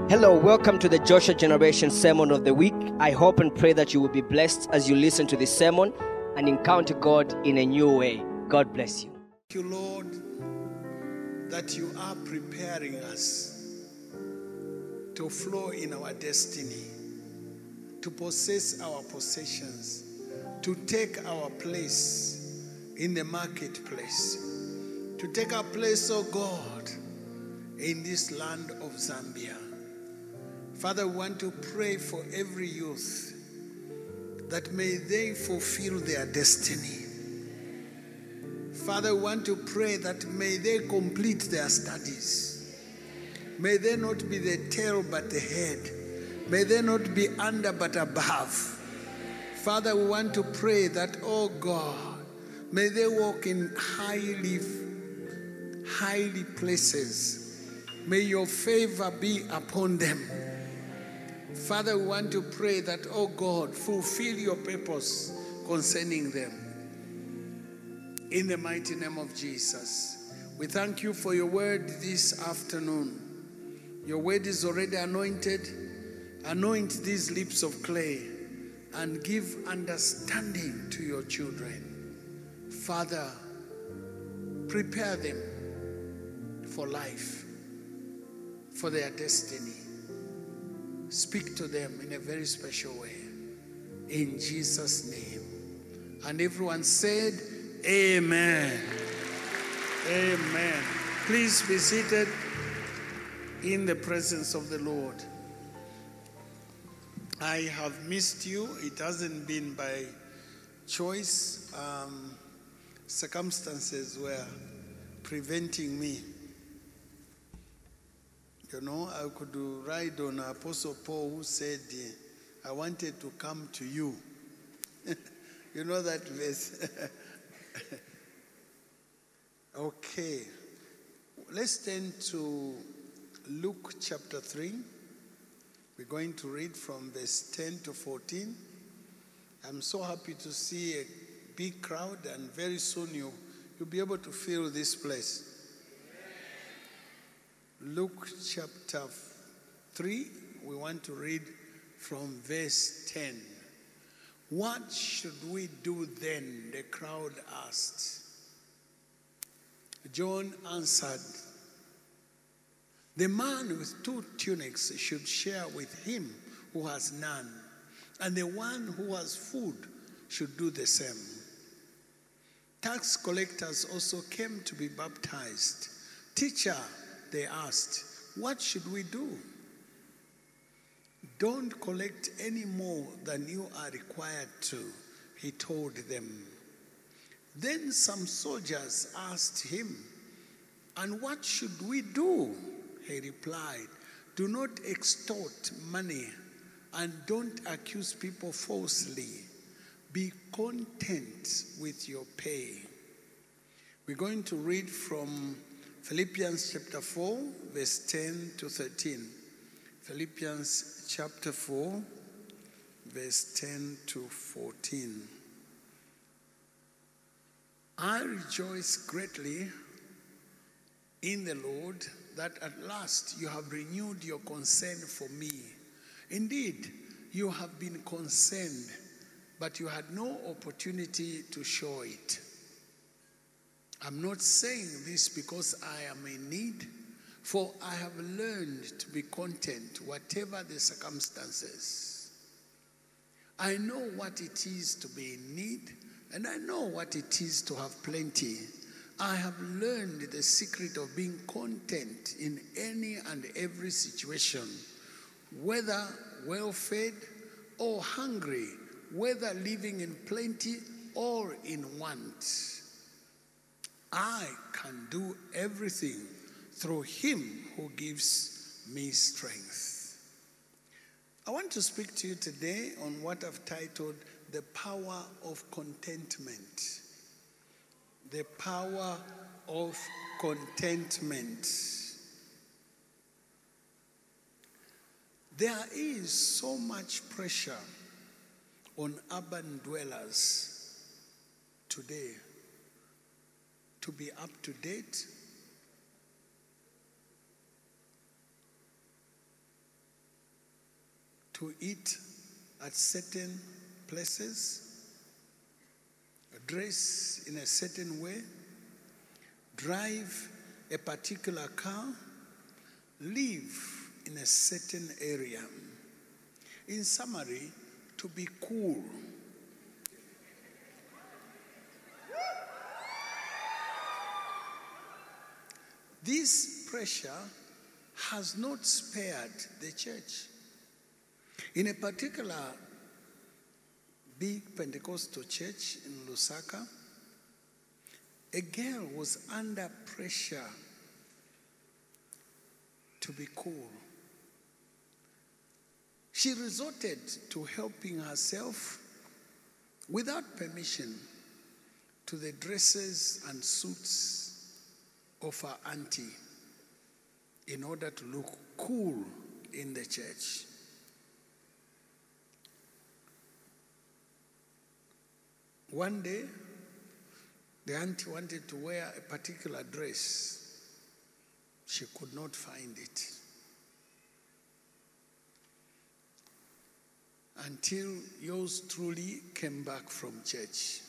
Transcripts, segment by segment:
Hello, welcome to the Joshua Generation Sermon of the Week. I hope and pray that you will be blessed as you listen to this sermon and encounter God in a new way. God bless you. Thank you, Lord, that you are preparing us to flow in our destiny, to possess our possessions, to take our place in the marketplace, to take our place, oh God, in this land of Zambia. Father, we want to pray for every youth that may they fulfill their destiny. Father, we want to pray that may they complete their studies. May they not be the tail but the head. May they not be under but above. Father, we want to pray that, oh God, may they walk in highly places. May your favor be upon them. Father, we want to pray that, oh God, fulfill your purpose concerning them. In the mighty name of Jesus, we thank you for your word this afternoon. Your word is already anointed. Anoint these lips of clay and give understanding to your children. Father, prepare them for life, for their destiny. Speak to them in a very special way. In Jesus' name. And everyone said, Amen. Amen. Please be seated in the presence of the Lord. I have missed you. It hasn't been by choice. Circumstances were preventing me. You know, I could ride on Apostle Paul, who said, I wanted to come to you. You know that verse? Okay. Let's turn to Luke chapter 3. We're going to read from verse 10 to 14. I'm so happy to see a big crowd, and very soon you'll be able to fill this place. Luke chapter 3, we want to read from verse 10. What should we do then? The crowd asked. John answered, the man with 2 tunics should share with him who has none, and the one who has food should do the same. Tax collectors also came to be baptized. Teacher, they asked, what should we do? Don't collect any more than you are required to, he told them. Then some soldiers asked him, and what should we do? He replied, do not extort money and don't accuse people falsely. Be content with your pay. We're going to read from Philippians chapter 4, verse 10 to 13. Philippians chapter 4, verse 10 to 14. I rejoice greatly in the Lord that at last you have renewed your concern for me. Indeed, you have been concerned, but you had no opportunity to show it. I'm not saying this because I am in need, for I have learned to be content whatever the circumstances. I know what it is to be in need, and I know what it is to have plenty. I have learned the secret of being content in any and every situation, whether well-fed or hungry, whether living in plenty or in want. I can do everything through him who gives me strength. I want to speak to you today on what I've titled The Power of Contentment. The power of contentment. There is so much pressure on urban dwellers today to be up to date, to eat at certain places, dress in a certain way, drive a particular car, live in a certain area. In summary, to be cool. This pressure has not spared the church. In a particular big Pentecostal church in Lusaka, a girl was under pressure to be cool. She resorted to helping herself without permission to the dresses and suits of her auntie in order to look cool in the church. One day, the auntie wanted to wear a particular dress. She could not find it. Until yours truly came back from church,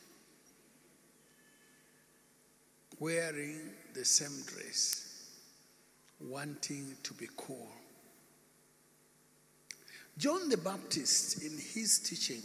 wearing the same dress, wanting to be cool. John the Baptist, in his teaching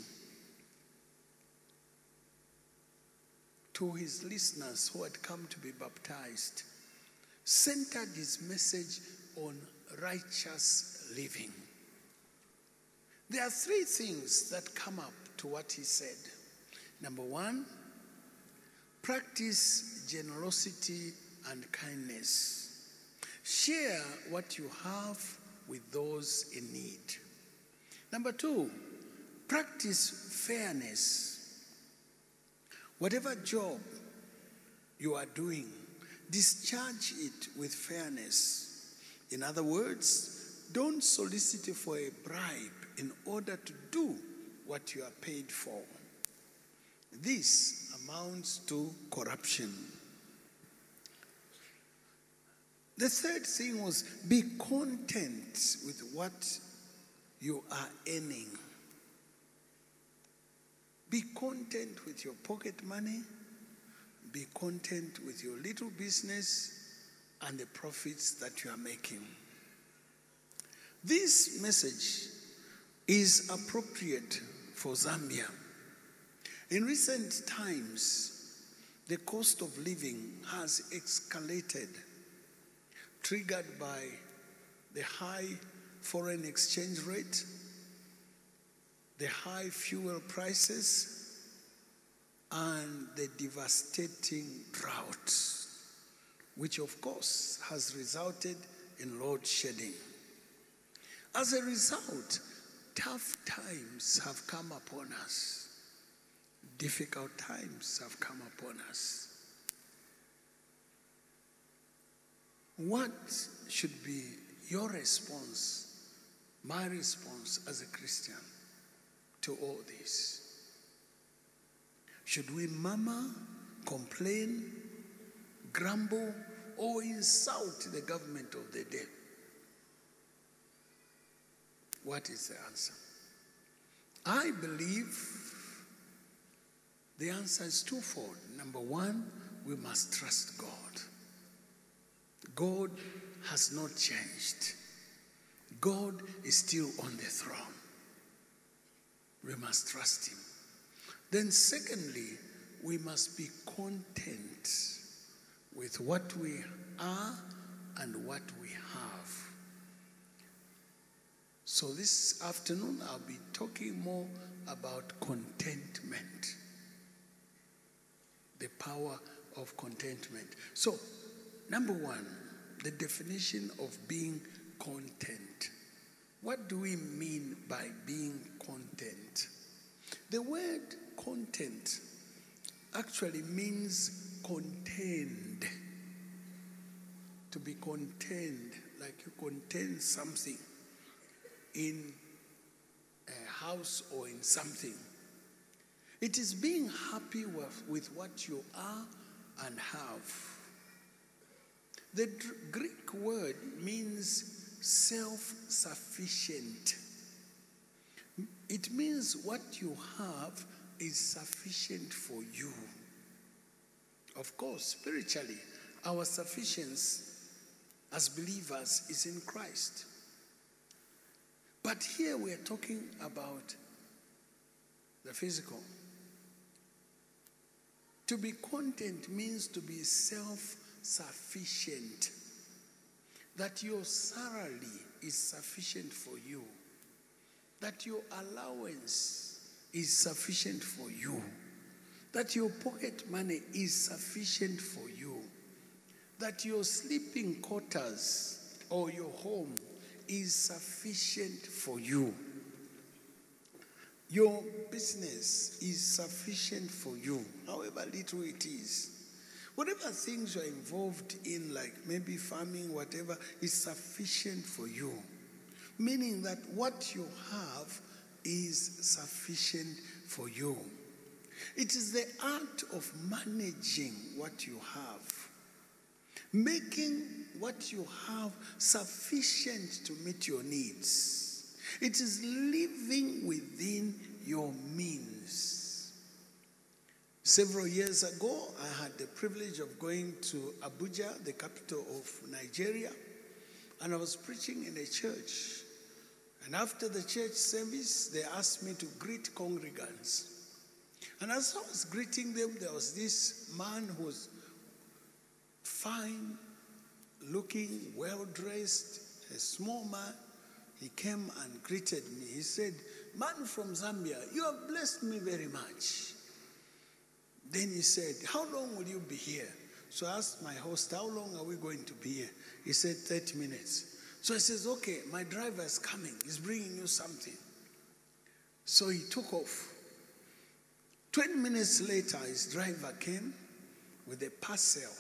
to his listeners who had come to be baptized, centered his message on righteous living. There are three things that come up to what he said. Number one, practice generosity and kindness. Share what you have with those in need. Number two, practice fairness. Whatever job you are doing, discharge it with fairness. In other words, don't solicit for a bribe in order to do what you are paid for. This amounts to corruption. The third thing was be content with what you are earning. Be content with your pocket money. Be content with your little business and the profits that you are making. This message is appropriate for Zambia. In recent times, the cost of living has escalated, triggered by the high foreign exchange rate, the high fuel prices, and the devastating drought, which of course has resulted in load shedding. As a result, tough times have come upon us. Difficult times have come upon us. What should be your response, my response as a Christian to all this? Should we murmur, complain, grumble, or insult the government of the day? What is the answer? I believe the answer is twofold. Number one, we must trust God. God has not changed. God is still on the throne. We must trust him. Then secondly, we must be content with what we are and what we have. So this afternoon, I'll be talking more about contentment. The power of contentment. So, number one, the definition of being content. What do we mean by being content? The word content actually means contained. To be contained, like you contain something in a house or in something. It is being happy with what you are and have. The Greek word means self-sufficient. It means what you have is sufficient for you. Of course, spiritually, our sufficiency as believers is in Christ. But here we are talking about the physical. To be content means to be self-sufficient. That your salary is sufficient for you. That your allowance is sufficient for you. That your pocket money is sufficient for you. That your sleeping quarters or your home is sufficient for you. Your business is sufficient for you, however little it is. Whatever things you're involved in, like maybe farming, whatever, is sufficient for you. Meaning that what you have is sufficient for you. It is the art of managing what you have. Making what you have sufficient to meet your needs. It is living within your means. Several years ago, I had the privilege of going to Abuja, the capital of Nigeria, and I was preaching in a church. And after the church service, they asked me to greet congregants. And as I was greeting them, there was this man who was fine, looking, well-dressed, a small man. He came and greeted me. He said, "Man from Zambia, you have blessed me very much." Then he said, "How long will you be here?" So I asked my host, "How long are we going to be here?" He said, 30 minutes. So I says, "Okay, my driver is coming. He's bringing you something." So he took off. 20 minutes later, his driver came with a parcel.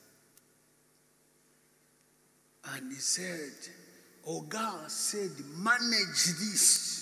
And he said, "Oga said, manage this."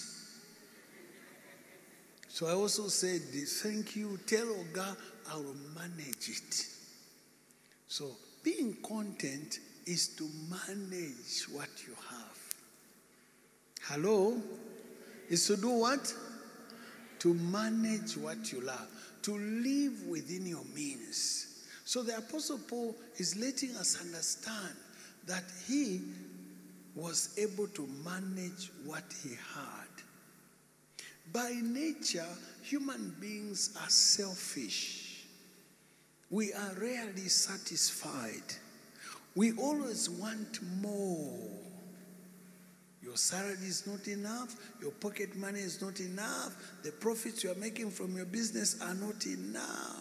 So I also said, "Thank you. Tell Oga I will manage it." So being content is to manage what you have. Hello? Is to do what? To manage what you love. To live within your means. So the Apostle Paul is letting us understand that he was able to manage what he had. By nature, human beings are selfish. We are rarely satisfied. We always want more. Your salary is not enough. Your pocket money is not enough. The profits you are making from your business are not enough.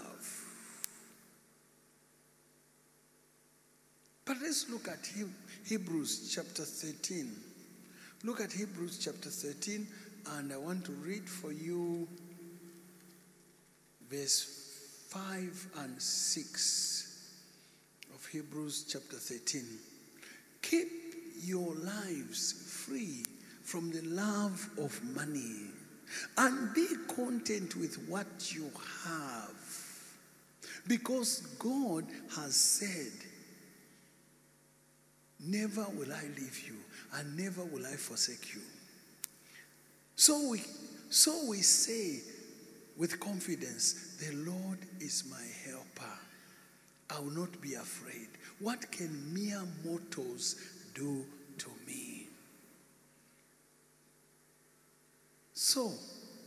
But let's look at Hebrews chapter 13. Look at Hebrews chapter 13, and I want to read for you verse 5 and 6 of Hebrews chapter 13. Keep your lives free from the love of money and be content with what you have, because God has said, "Never will I leave you, and never will I forsake you." So we say with confidence, "The Lord is my helper. I will not be afraid. What can mere mortals do to me?" So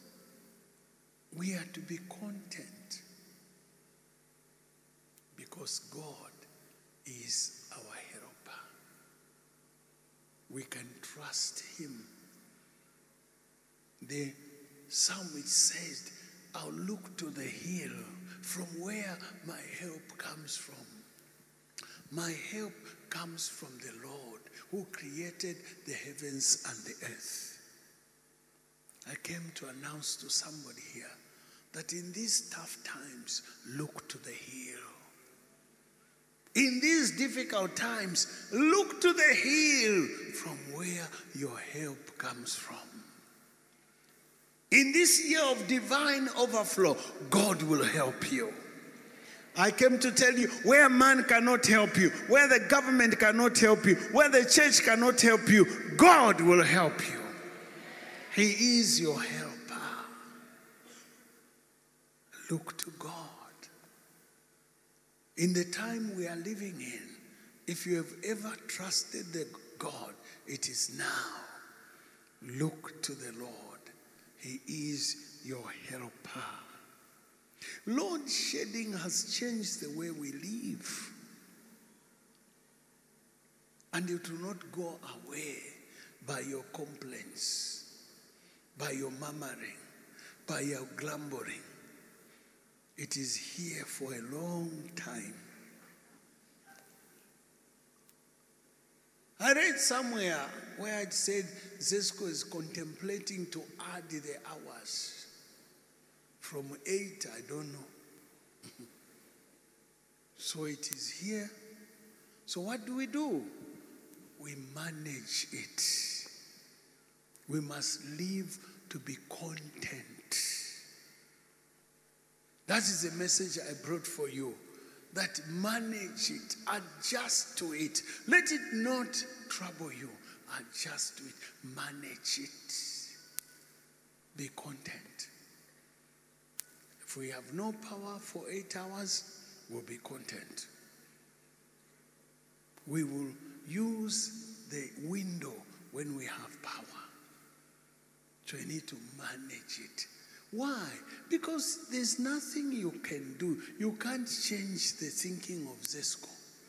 we are to be content because God is our helper. We can trust him. The psalmist says, "I'll look to the hill from where my help comes from." My help comes from the Lord who created the heavens and the earth. I came to announce to somebody here that in these tough times, look to the hill. In these difficult times, look to the hill from where your help comes from. In this year of divine overflow, God will help you. I came to tell you, where man cannot help you, where the government cannot help you, where the church cannot help you, God will help you. He is your help. Look to God. In the time we are living in, if you have ever trusted the God, it is now. Look to the Lord. He is your helper. Load shedding has changed the way we live. And it will not go away by your complaints, by your murmuring, by your grumbling. It is here for a long time. I read somewhere where it said ZESCO is contemplating to add the hours from 8, I don't know. So it is here. So what do? We manage it. We must live to be content. That is the message I brought for you. That manage it, adjust to it. Let it not trouble you. Adjust to it, manage it. Be content. If we have no power for 8 hours, we'll be content. We will use the window when we have power. So you need to manage it. Why? Because there's nothing you can do. You can't change the thinking of ZESCO.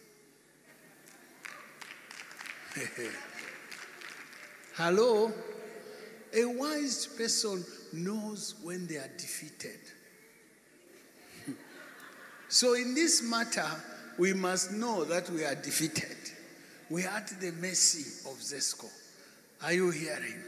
Hello? A wise person knows when they are defeated. So in this matter, we must know that we are defeated. We are at the mercy of ZESCO. Are you hearing?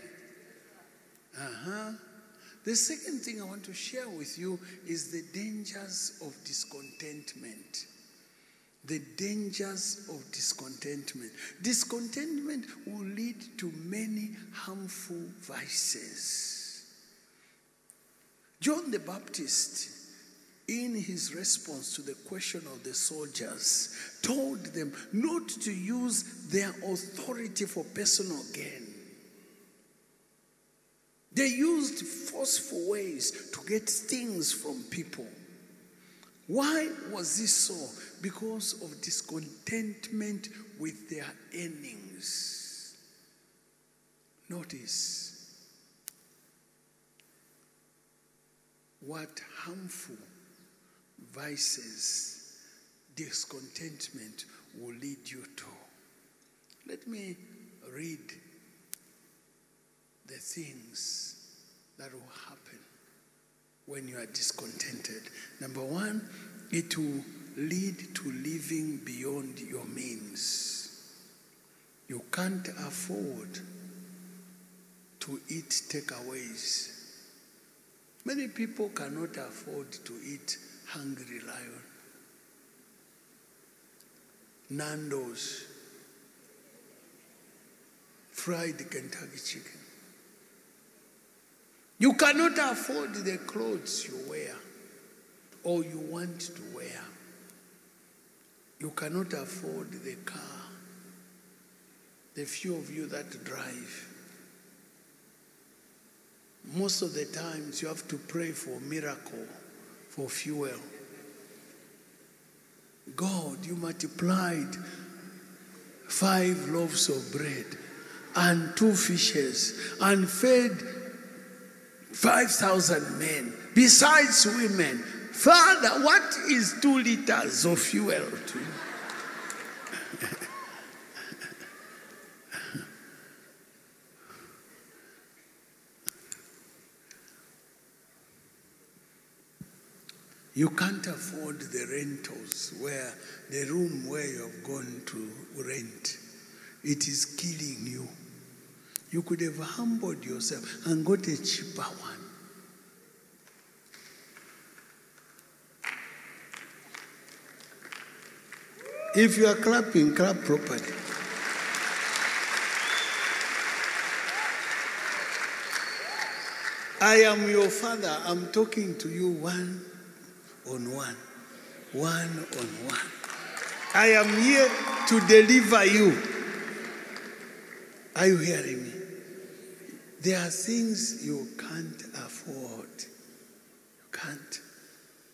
The second thing I want to share with you is the dangers of discontentment. The dangers of discontentment. Discontentment will lead to many harmful vices. John the Baptist, in his response to the question of the soldiers, told them not to use their authority for personal gain. They used forceful ways to get things from people. Why was this so? Because of discontentment with their earnings. Notice what harmful vices discontentment will lead you to. Let me read the things that will happen when you are discontented. Number one, it will lead to living beyond your means. You can't afford to eat takeaways. Many people cannot afford to eat Hungry Lion, Nando's, fried Kentucky chicken. You cannot afford the clothes you wear or you want to wear. You cannot afford the car. The few of you that drive, most of the times you have to pray for a miracle, for fuel. God, you multiplied 5 loaves of bread and 2 fishes and fed 5,000 men, besides women. Father, what is 2 liters of fuel to you? You can't afford the rentals, where the room where you have gone to rent. It is killing you. You could have humbled yourself and got a cheaper one. If you are clapping, clap properly. I am your father. I'm talking to you one on one. One on one. I am here to deliver you. Are you hearing me? There are things you can't afford. You can't.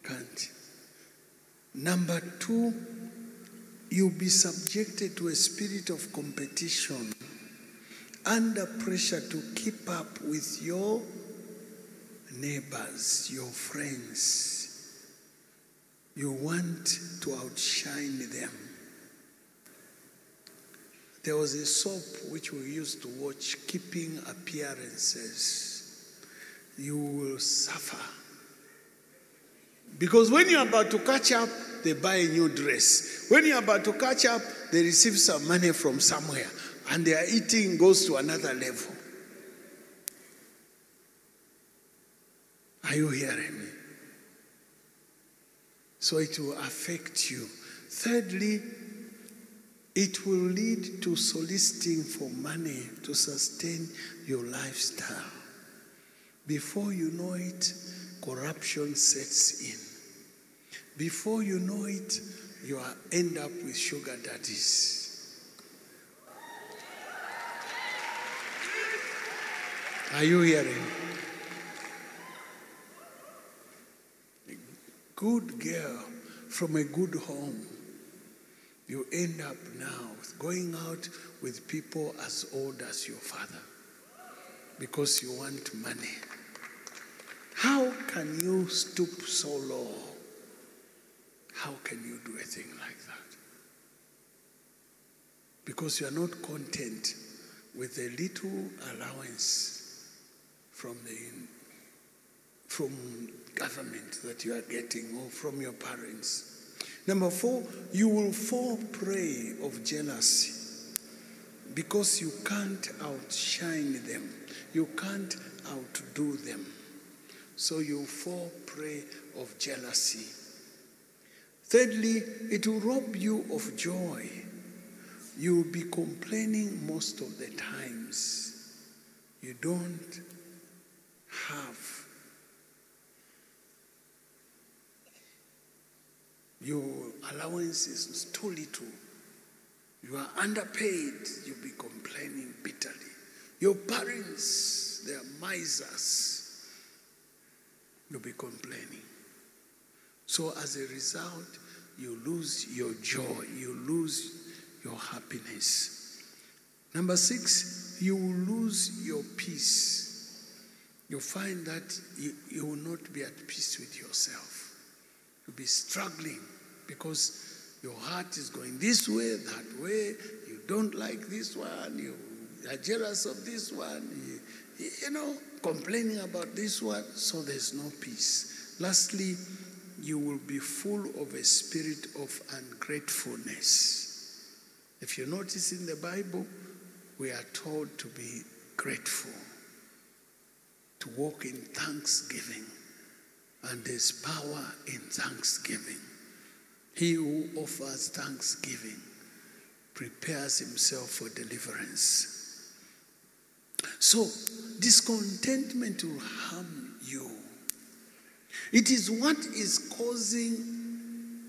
can't. Number 2, you'll be subjected to a spirit of competition, under pressure to keep up with your neighbors, your friends. You want to outshine them. There was a soap which we used to watch, Keeping Appearances. You will suffer. Because when you're about to catch up, they buy a new dress. When you're about to catch up, they receive some money from somewhere. And their eating goes to another level. Are you hearing me? So it will affect you. Thirdly, it will lead to soliciting for money to sustain your lifestyle. Before you know it, corruption sets in. Before you know it, you end up with sugar daddies. Are you hearing? A good girl from a good home, you end up now going out with people as old as your father because you want money. How can you stoop so low? How can you do a thing like that? Because you are not content with a little allowance from government that you are getting or from your parents. Number 4, you will fall prey of jealousy because you can't outshine them. You can't outdo them. So you fall prey of jealousy. Thirdly, it will rob you of joy. You will be complaining most of the times. You don't have. Your allowance is too little. You are underpaid. You'll be complaining bitterly. Your parents, they are misers. You'll be complaining. So as a result, you lose your joy. You lose your happiness. Number 6, you will lose your peace. You find that you will not be at peace with yourself. You'll be struggling because your heart is going this way, that way. You don't like this one. You are jealous of this one. Complaining about this one. So there's no peace. Lastly, you will be full of a spirit of ungratefulness. If you notice in the Bible, we are told to be grateful, to walk in thanksgiving. And there's power in thanksgiving. He who offers thanksgiving prepares himself for deliverance. So, discontentment will harm you. It is what is causing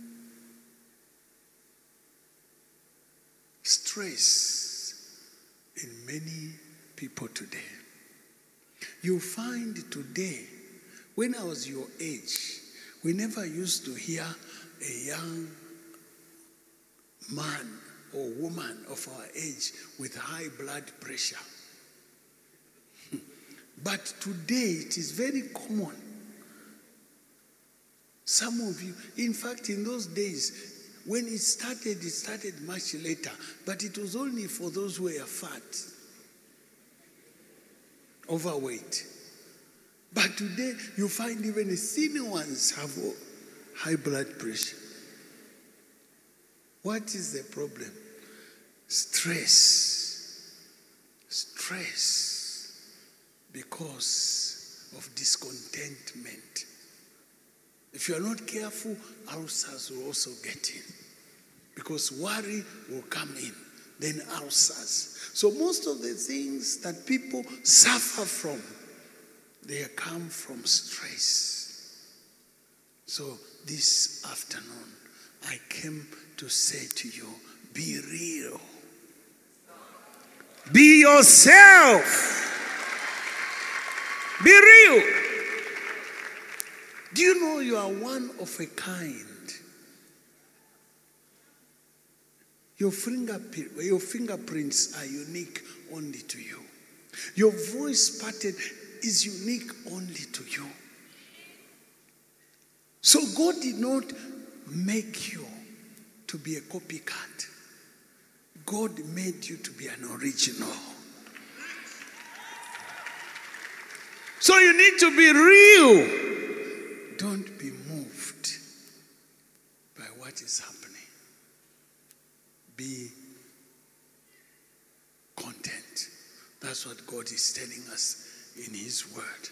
stress in many people today. You find today, when I was your age, we never used to hear a young man or woman of our age with high blood pressure. But today it is very common. Some of you, in fact, in those days, when it started much later, but it was only for those who were fat, overweight. But today, you find even the thin ones have high blood pressure. What is the problem? Stress. Stress because of discontentment. If you are not careful, ulcers will also get in. Because worry will come in. Then ulcers. So most of the things that people suffer from, they come from stress. So this afternoon, I came to say to you, be real. Be yourself. Be real. Do you know you are one of a kind? Your fingerprints are unique only to you. Your voice pattern is unique only to you. So God did not make you to be a copycat. God made you to be an original. So you need to be real. Don't be moved by what is happening. Be content. That's what God is telling us in His Word.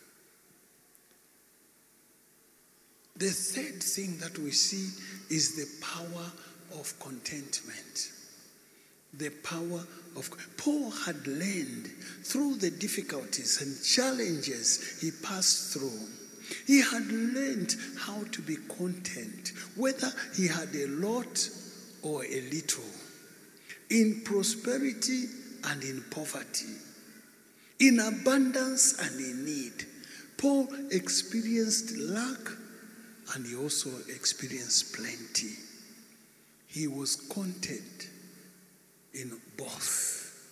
The third thing that we see is the power of contentment. The power of... Paul had learned through the difficulties and challenges he passed through. He had learned how to be content, whether he had a lot or a little, in prosperity and in poverty, in abundance and in need. Paul experienced lack and he also experienced plenty. He was content in both.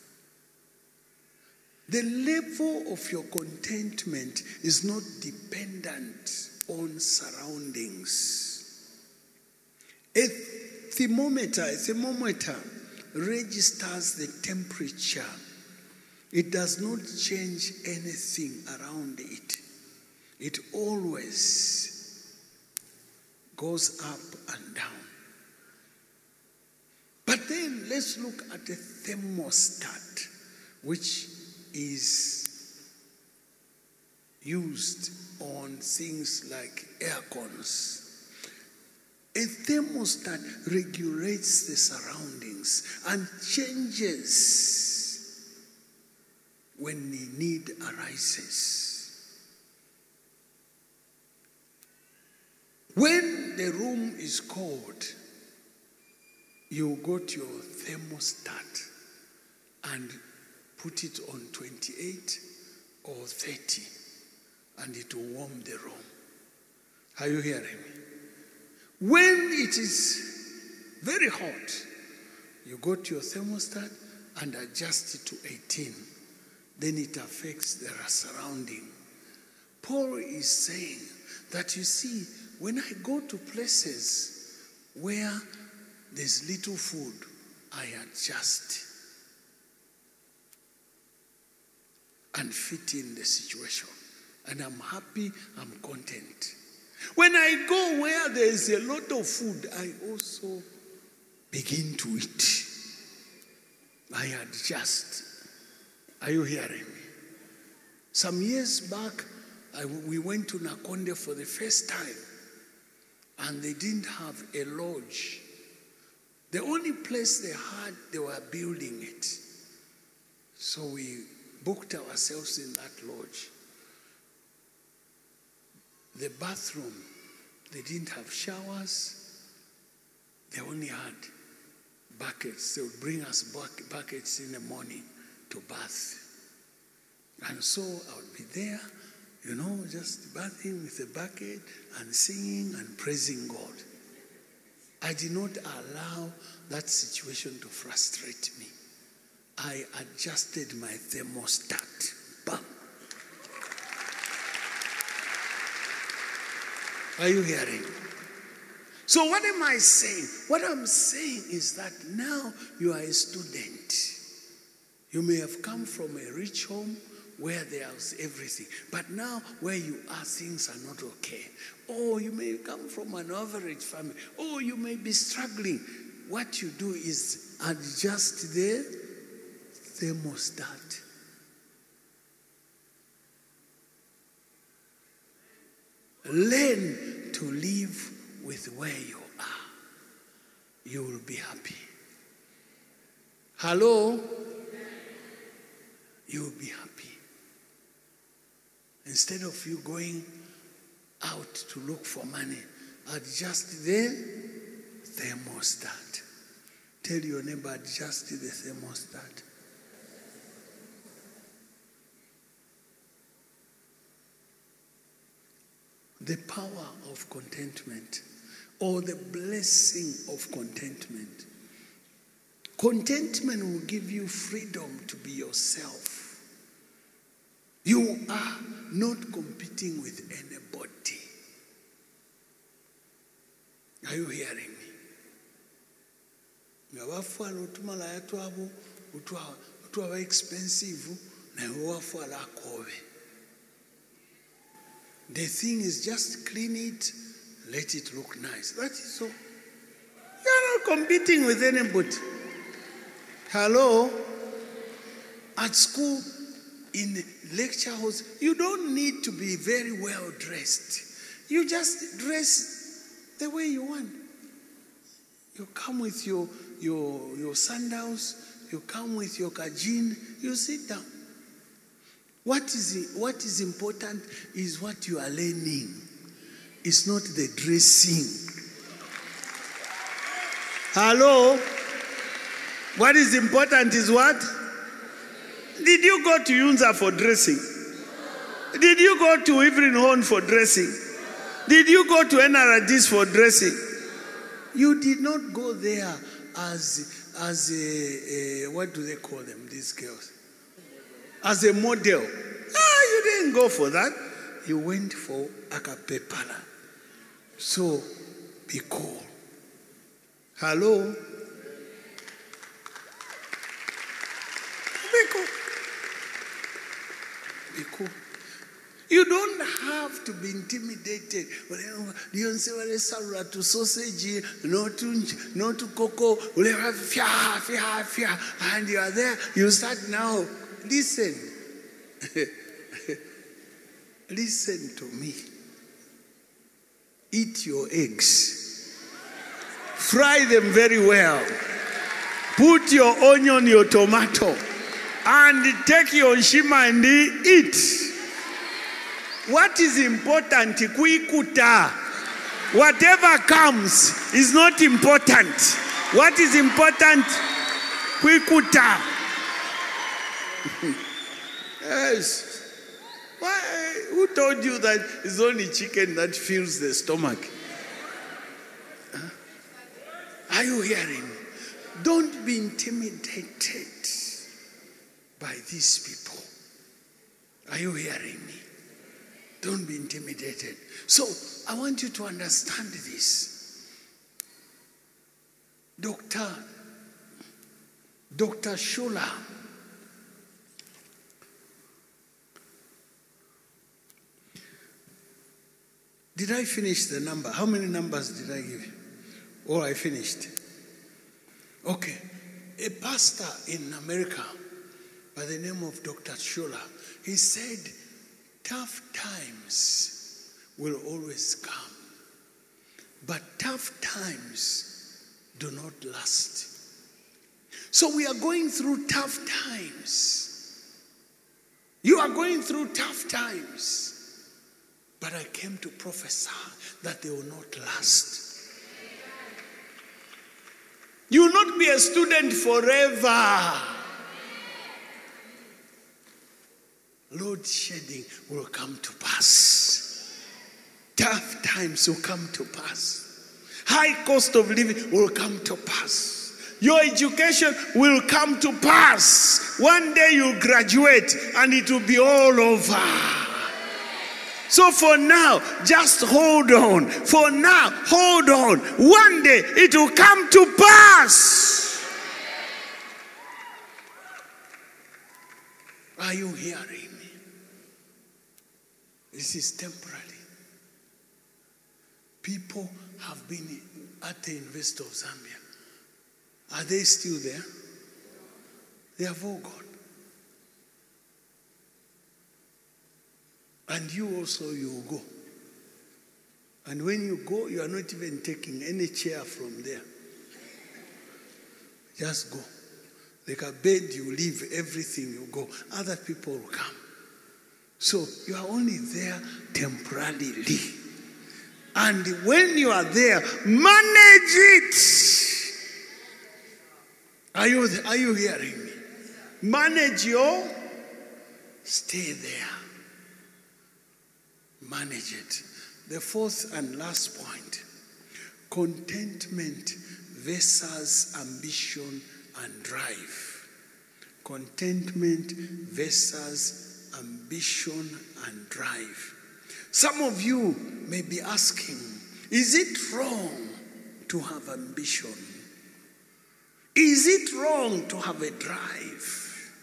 The level of your contentment is not dependent on surroundings. A thermometer registers the temperature. It does not change anything around it. It always goes up and down. But then let's look at the thermostat, which is used on things like air cons. A thermostat regulates the surroundings and changes when the need arises. When the room is cold, you go to your thermostat and put it on 28 or 30, and it will warm the room. Are you hearing me? When it is very hot, you go to your thermostat and adjust it to 18. Then it affects the surrounding. Paul is saying that, you see, when I go to places where there's little food, I adjust and fit in the situation. And I'm happy, I'm content. When I go where there is a lot of food, I also begin to eat. I adjust. Are you hearing me? Some years back, we went to Nakonde for the first time, and they didn't have a lodge. The only place they had, they were building it. So we booked ourselves in that lodge. The bathroom, they didn't have showers. They only had buckets. They would bring us buckets in the morning to bath. And so I would be there, just bathing with a bucket and singing and praising God. I did not allow that situation to frustrate me. I adjusted my thermostat. Bam. Are you hearing? So what am I saying? What I'm saying is that now you are a student. You may have come from a rich home where there's everything. But now where you are, things are not okay. Or you may come from an average family. Or you may be struggling. What you do is adjust the thermostat. Learn to live with where you are. You will be happy. Hello? You will be happy. Instead of you going out to look for money, adjust the thermostat. Tell your neighbor, adjust the thermostat. the power of contentment or the blessing of contentment. Contentment will give you freedom to be yourself. You are not competing with anybody. Are you hearing me? Ngabafala utumala yatu abo utwa expensive na wafala akobe. The thing is just clean it, let it look nice. That is so. You're not competing with anybody. Hello? At school, in lecture halls, you don't need to be very well dressed. You just dress the way you want. You come with your sandals, you come with your kajin, you sit down. What is important is what you are learning. It's not the dressing. Hello? What is important is what? Did you go to Yunza for dressing? Did you go to Evelyn Horn for dressing? Did you go to NRDs for dressing? You did not go there as a what do they call them, these girls? As a model. You didn't go for that. You went for acapella. So, be cool. Hello? Be cool. Be cool. You don't have to be intimidated. You say, well, salad to sausage, no to cocoa, and you are there. You start now. Listen. Listen to me. Eat your eggs. Fry them very well. Put your onion, your tomato, and take your shima and eat. What is important? Kuikuta. Whatever comes is not important. What is important? Kuikuta. Yes. Why? Who told you that it's only chicken that fills the stomach? Huh? Are you hearing me? Don't be intimidated by these people. Are you hearing me? Don't be intimidated. So, I want you to understand this. Dr. Schuller, did I finish the number? How many numbers did I give you? Oh, I finished. Okay. A pastor in America by the name of Dr. Schuller, he said, tough times will always come, but tough times do not last. So we are going through tough times. You are going through tough times. But I came to prophesy that they will not last. You will not be a student forever. Load shedding will come to pass. Tough times will come to pass. High cost of living will come to pass. Your education will come to pass. One day you'll graduate and it will be all over. So for now, just hold on. For now, hold on. One day it will come to pass. Are you hearing me? This is temporary. People have been at the University of Zambia. Are they still there? They have all gone. And you also, you will go. And when you go, you are not even taking any chair from there. Just go. Like a bed, you leave everything, you go. Other people will come. So you are only there temporarily. And when you are there, manage it. Are you hearing me? Manage your, stay there. Manage it. The fourth and last point, contentment versus ambition and drive. Contentment versus ambition and drive. Some of you may be asking, is it wrong to have ambition? Is it wrong to have a drive?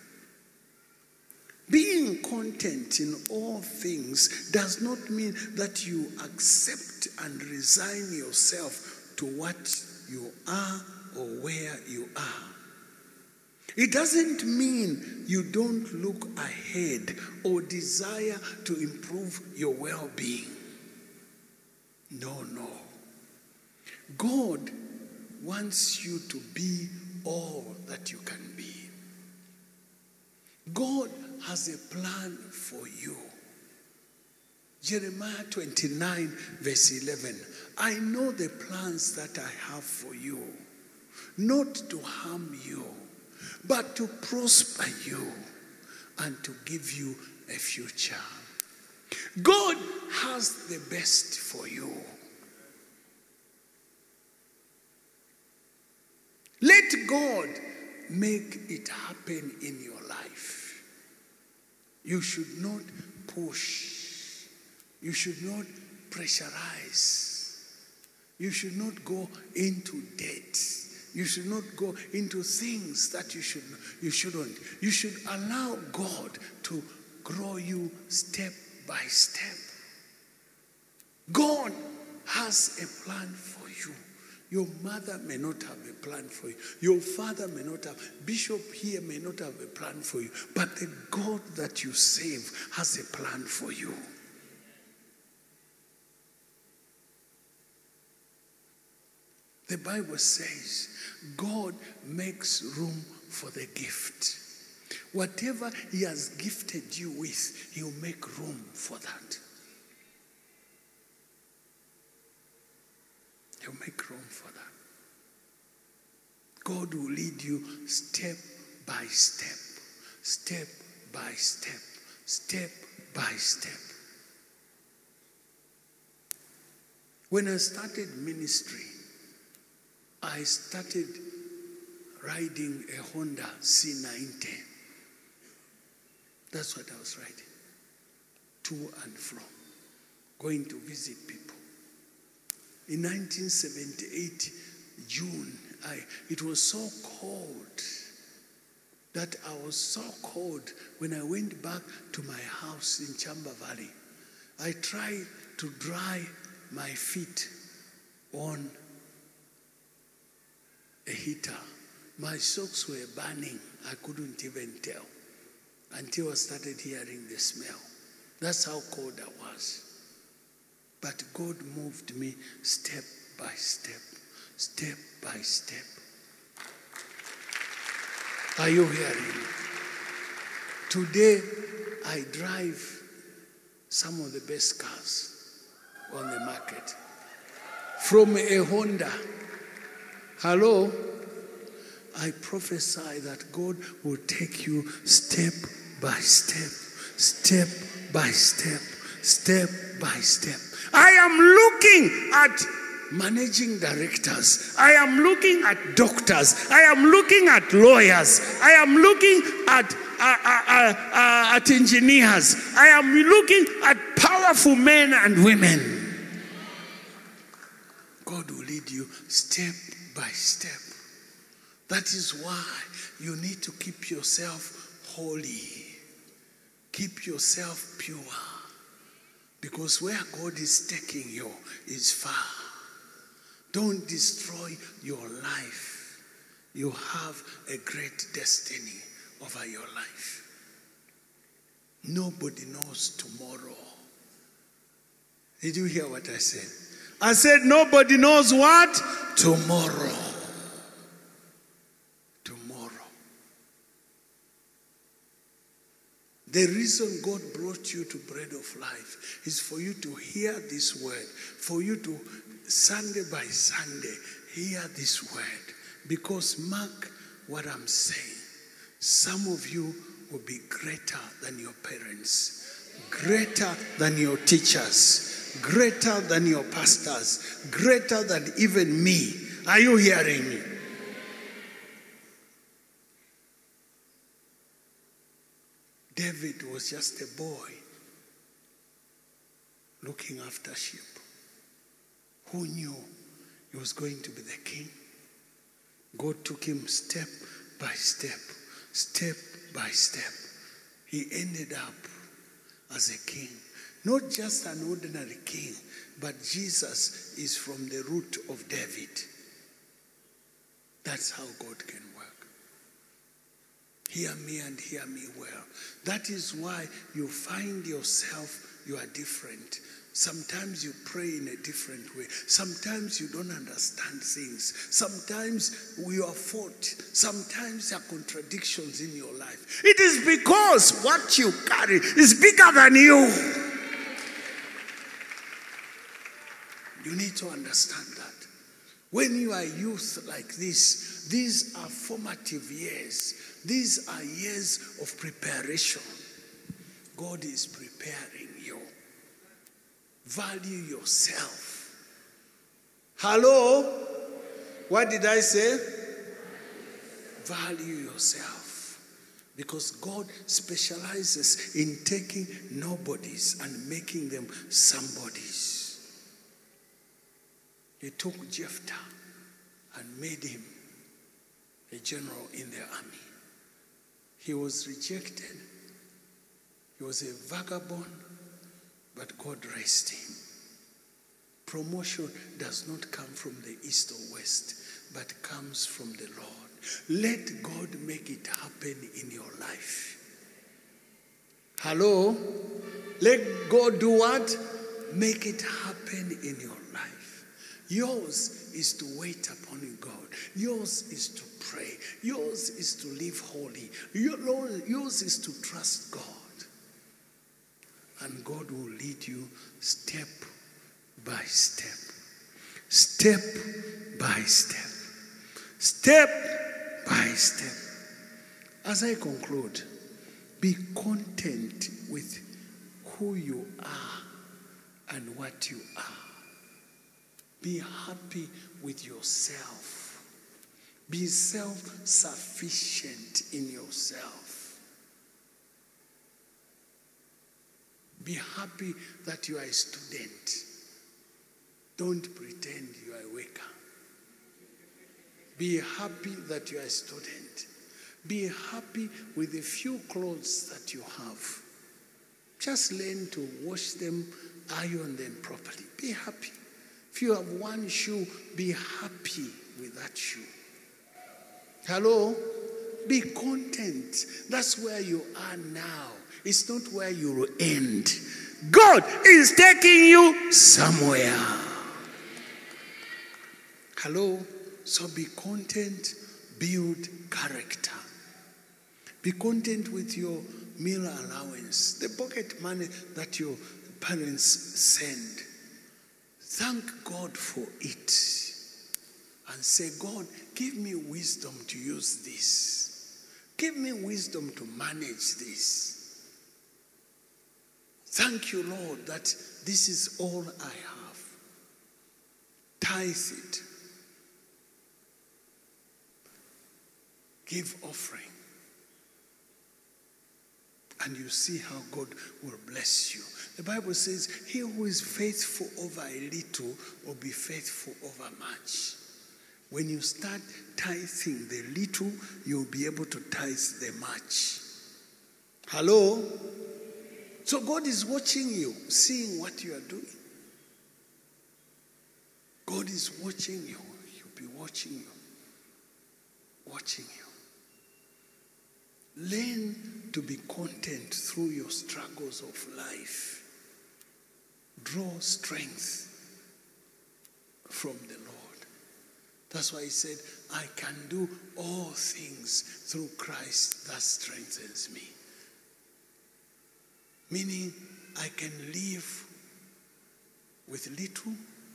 Being content in all things does not mean that you accept and resign yourself to what you are or where you are. It doesn't mean you don't look ahead or desire to improve your well-being. No. God wants you to be all that you can be. God has a plan for you. Jeremiah 29 verse 11. I know the plans that I have for you, not to harm you, but to prosper you and to give you a future. God has the best for you. Let God make it happen in your life. You should not push. You should not pressurize. You should not go into debt. You should not go into things that you shouldn't. You should allow God to grow you step by step. God has a plan for you. Your mother may not have a plan for you. Your father may not have. Bishop here may not have a plan for you. But the God that you save has a plan for you. The Bible says God makes room for the gift. Whatever he has gifted you with, he'll make room for that. He'll make room for that. God will lead you step by step, step by step, step by step. When I started ministry, I started riding a Honda C910. That's what I was riding. To and from, going to visit people. In 1978, June, it was so cold that I was so cold when I went back to my house in Chamba Valley. I tried to dry my feet on a heater. My socks were burning. I couldn't even tell until I started hearing the smell. That's how cold I was. But God moved me step by step, step by step. Are you hearing me? Today, I drive some of the best cars on the market. From a Honda. Hello? I prophesy that God will take you step by step, step by step, step by step. I am looking at managing directors. I am looking at doctors. I am looking at lawyers. I am looking at engineers. I am looking at powerful men and women. God will lead you step by step. That is why you need to keep yourself holy. Keep yourself pure. Because where God is taking you is far. Don't destroy your life. You have a great destiny over your life. Nobody knows tomorrow. Did you hear what I said? I said nobody knows what? Tomorrow. The reason God brought you to Bread of Life is for you to hear this word, for you to Sunday by Sunday hear this word. Because mark what I'm saying. Some of you will be greater than your parents, greater than your teachers, greater than your pastors, greater than even me. Are you hearing me? David was just a boy looking after sheep. Who knew he was going to be the king? God took him step by step, step by step. He ended up as a king. Not just an ordinary king, but Jesus is from the root of David. That's how God can work. Hear me and hear me well. That is why you find yourself, you are different. Sometimes you pray in a different way. Sometimes you don't understand things. Sometimes you are fought. Sometimes there are contradictions in your life. It is because what you carry is bigger than you. You need to understand that. When you are youth like this, these are formative years. These are years of preparation. God is preparing you. Value yourself. Hello? What did I say? Value yourself. Because God specializes in taking nobodies and making them somebodies. He took Jephthah and made him a general in the army. He was rejected. He was a vagabond, but God raised him. Promotion does not come from the east or west, but comes from the Lord. Let God make it happen in your life. Hello? Let God do what? Make it happen in your life. Yours is to wait upon God. Yours is to pray. Yours is to live holy. Yours is to trust God. And God will lead you step by step. Step by step. Step by step. As I conclude, be content with who you are and what you are. Be happy with yourself. Be self-sufficient in yourself. Be happy that you are a student. Don't pretend you are a worker. Be happy that you are a student. Be happy with the few clothes that you have. Just learn to wash them, iron them properly. Be happy. If you have one shoe, be happy with that shoe. Hello? Be content. That's where you are now. It's not where you will end. God is taking you somewhere. Hello? So be content, build character. Be content with your meal allowance, the pocket money that your parents send. Thank God for it. And say, God, give me wisdom to use this. Give me wisdom to manage this. Thank you, Lord, that this is all I have. Tithe it. Give offering. And you see how God will bless you. The Bible says, he who is faithful over a little will be faithful over much. When you start tithing the little, you'll be able to tithe the much. Hello? So God is watching you, seeing what you are doing. God is watching you. He'll be watching you. Watching you. Learn to be content through your struggles of life. Draw strength from the Lord. That's why he said, I can do all things through Christ that strengthens me. Meaning, I can live with little.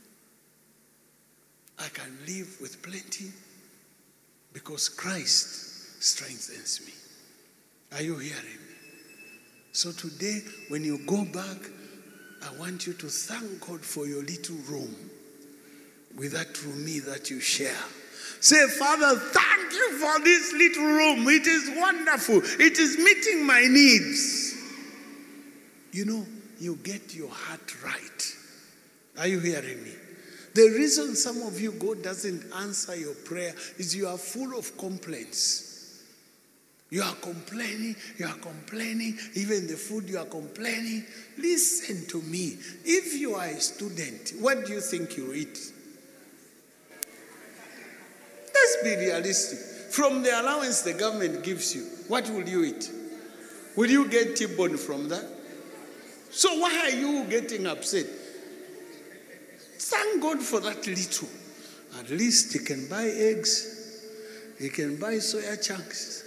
I can live with plenty because Christ strengthens me. Are you hearing me? So today, when you go back I want you to thank God for your little room with that roomie that you share. Say, Father, thank you for this little room. It is wonderful. It is meeting my needs. You know, you get your heart right. Are you hearing me? The reason some of you, God doesn't answer your prayer is you are full of complaints. You are complaining, even the food you are complaining. Listen to me. If you are a student, what do you think you eat? Let's be realistic. From the allowance the government gives you, what will you eat? Will you get T-bone from that? So why are you getting upset? Thank God for that little. At least he can buy eggs. He can buy soya chunks.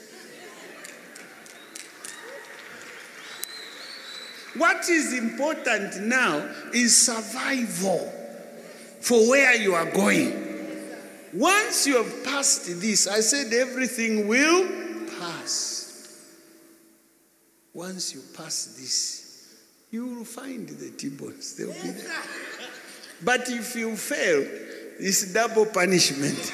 What is important now is survival for where you are going. Once you have passed this, I said everything will pass. Once you pass this, you will find the T-bones. They'll be there. But if you fail, it's double punishment.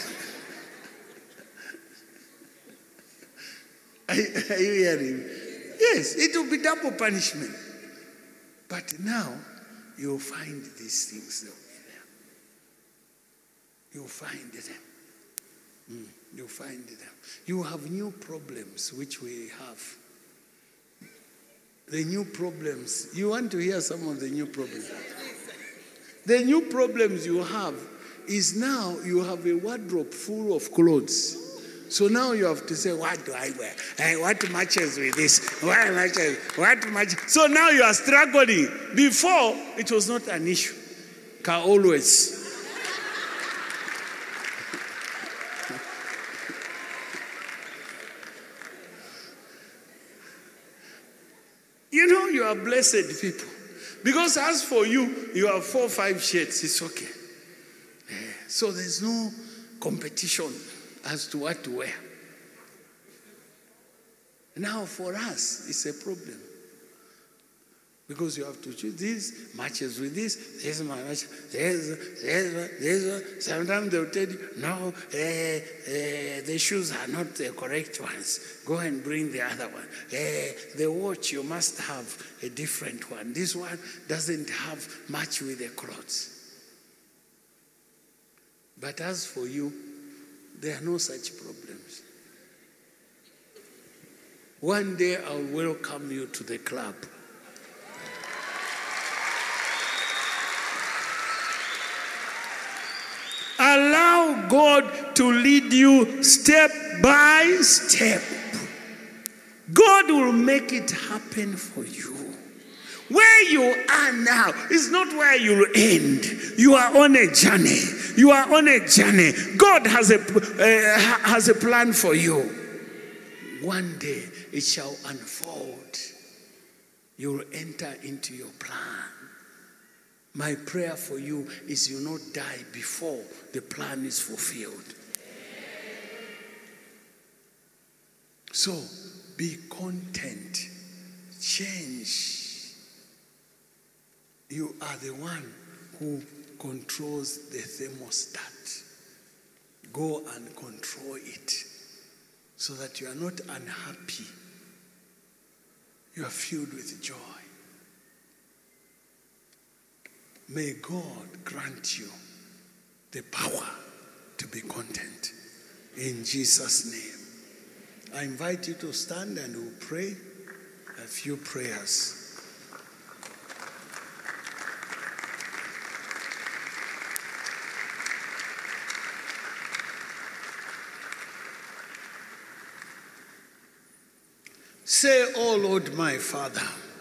Are you hearing? Yes, it will be double punishment. But now, you'll find these things. They'll be there. You'll find them. You'll find them. You have new problems, which we have. The new problems. You want to hear some of the new problems? The new problems you have is now you have a wardrobe full of clothes. So now you have to say, what do I wear? What matches with this? What matches? So now you are struggling. Before, it was not an issue. Always. You know, you are blessed people. Because as for you, you have 4 or 5 shirts, it's okay. So there's no competition as to what to wear. Now for us, it's a problem. Because you have to choose this, matches with this matches, this one. Sometimes they'll tell you, no, the shoes are not the correct ones. Go and bring the other one. The watch, you must have a different one. This one doesn't have much with the clothes. But as for you, there are no such problems. One day I'll welcome you to the club. Allow God to lead you step by step. God will make it happen for you. Where you are now is not where you'll end. You are on a journey. You are on a journey. God has a plan for you. One day it shall unfold. You will enter into your plan. My prayer for you is you not die before the plan is fulfilled. So, be content. Change. You are the one who controls the thermostat. Go and control it so that you are not unhappy. You are filled with joy. May God grant you the power to be content. In Jesus' name. I invite you to stand and we'll pray a few prayers. Say, oh Lord, my Father,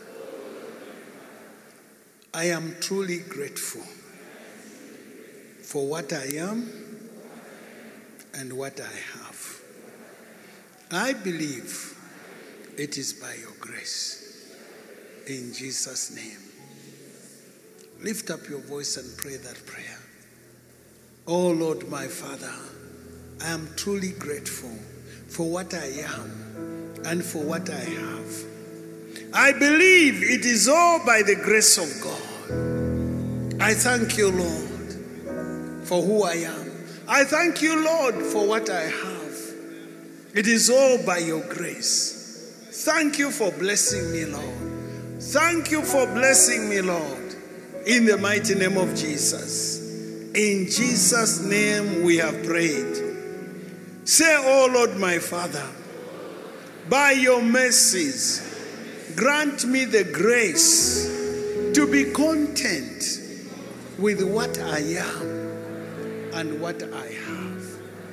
I am truly grateful for what I am and what I have. I believe it is by your grace. In Jesus' name. Lift up your voice and pray that prayer. Oh Lord, my Father, I am truly grateful for what I am and for what I have. I believe it is all by the grace of God. I thank you, Lord, for who I am. I thank you, Lord, for what I have. It is all by your grace. Thank you for blessing me, Lord. Thank you for blessing me, Lord, in the mighty name of Jesus. In Jesus' name we have prayed. Say, oh Lord, my Father, by your mercies, grant me the grace to be content with what I am and what I have.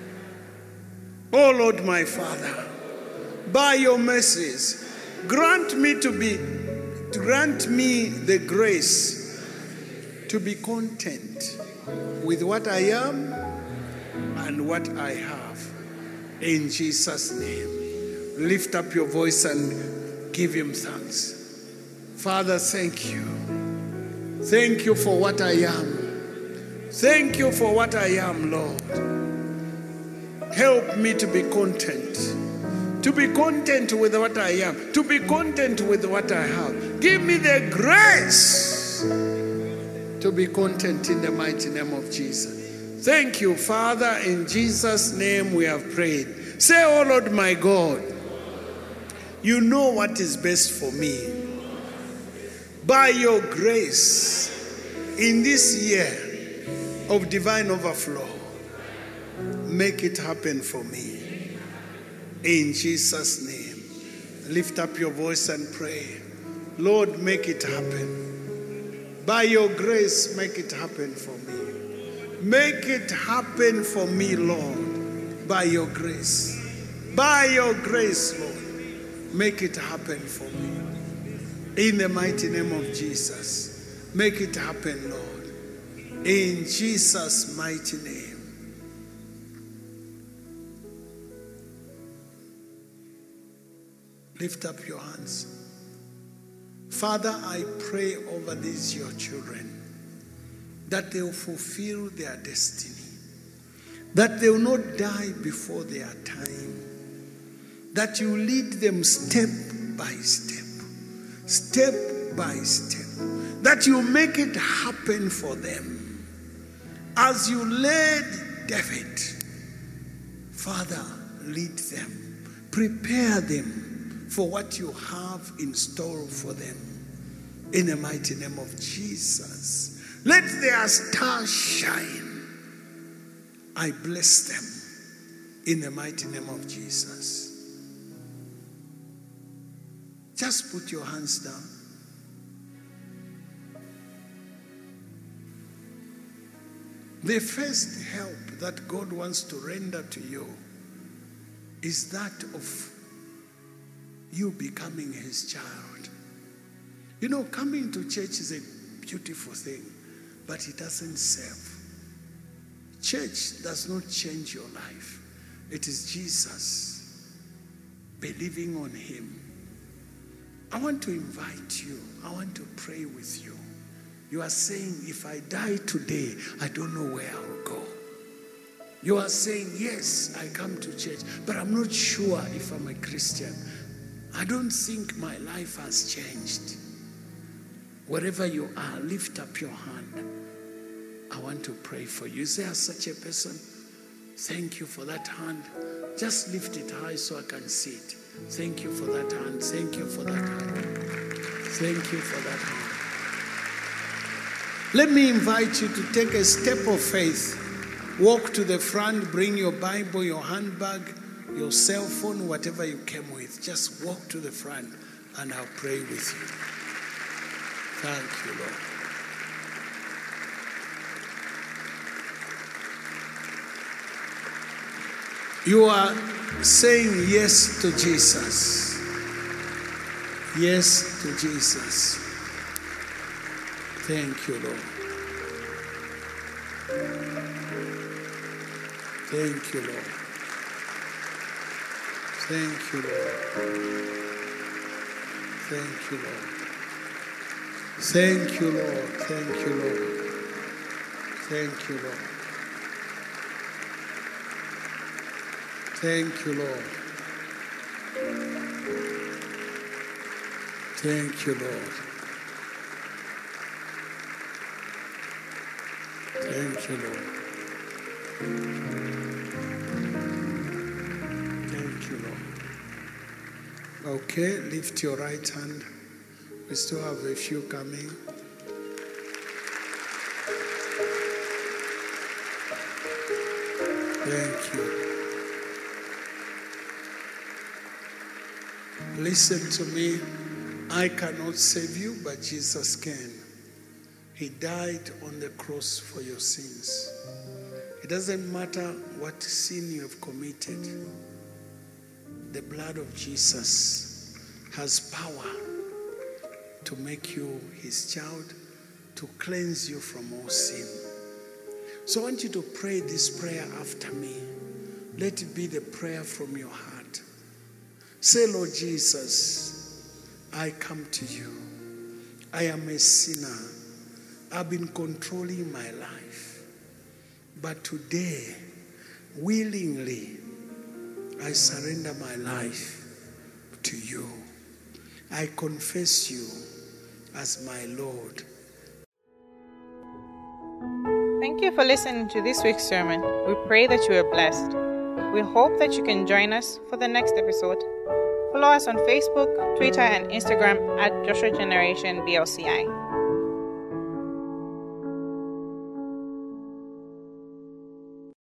Oh Lord, my Father, by your mercies, grant me the grace to be content with what I am and what I have. In Jesus' name. Lift up your voice and give him thanks. Father, thank you. Thank you for what I am. Thank you for what I am, Lord. Help me to be content. To be content with what I am. To be content with what I have. Give me the grace to be content in the mighty name of Jesus. Thank you, Father. In Jesus' name we have prayed. Say, oh Lord, my God, you know what is best for me. By your grace, in this year of divine overflow, make it happen for me. In Jesus' name. Lift up your voice and pray. Lord, make it happen. By your grace, make it happen for me. Make it happen for me, Lord, by your grace. By your grace, Lord. Make it happen for me. In the mighty name of Jesus. Make it happen, Lord. In Jesus' mighty name. Lift up your hands. Father, I pray over these your children that they will fulfill their destiny. That they will not die before their time. That you lead them step by step. Step by step. That you make it happen for them. As you led David, Father, lead them. Prepare them for what you have in store for them. In the mighty name of Jesus. Let their star shine. I bless them in the mighty name of Jesus. Just put your hands down. The first help that God wants to render to you is that of you becoming his child. You know, coming to church is a beautiful thing, but it doesn't save. Church does not change your life. It is Jesus. Believing on him. I want to invite you. I want to pray with you. You are saying, if I die today, I don't know where I'll go. You are saying, yes, I come to church, but I'm not sure if I'm a Christian. I don't think my life has changed. Wherever you are, lift up your hand. I want to pray for you. Is there such a person? Thank you for that hand. Just lift it high so I can see it. Thank you for that hand. Thank you for that hand. Thank you for that hand. Let me invite you to take a step of faith. Walk to the front, bring your Bible, your handbag, your cell phone, whatever you came with. Just walk to the front and I'll pray with you. Thank you, Lord. You are saying yes to Jesus. Yes to Jesus. Thank you, Lord. Thank you, Lord. Thank you, Lord. Thank you, Lord. Thank you, Lord. Thank you, Lord. Thank you, Lord. Thank you, Lord. Thank you, Lord. Thank you, Lord. Thank you, Lord. Okay, lift your right hand. We still have a few coming. Thank you. Listen to me. I cannot save you, but Jesus can. He died on the cross for your sins. It doesn't matter what sin you have committed. The blood of Jesus has power to make you his child, to cleanse you from all sin. So I want you to pray this prayer after me. Let it be the prayer from your heart. Say, Lord Jesus, I come to you. I am a sinner. I've been controlling my life. But today, willingly, I surrender my life to you. I confess you as my Lord. Thank you for listening to this week's sermon. We pray that you are blessed. We hope that you can join us for the next episode. Follow us on Facebook, Twitter, and Instagram at Joshua Generation BLCI.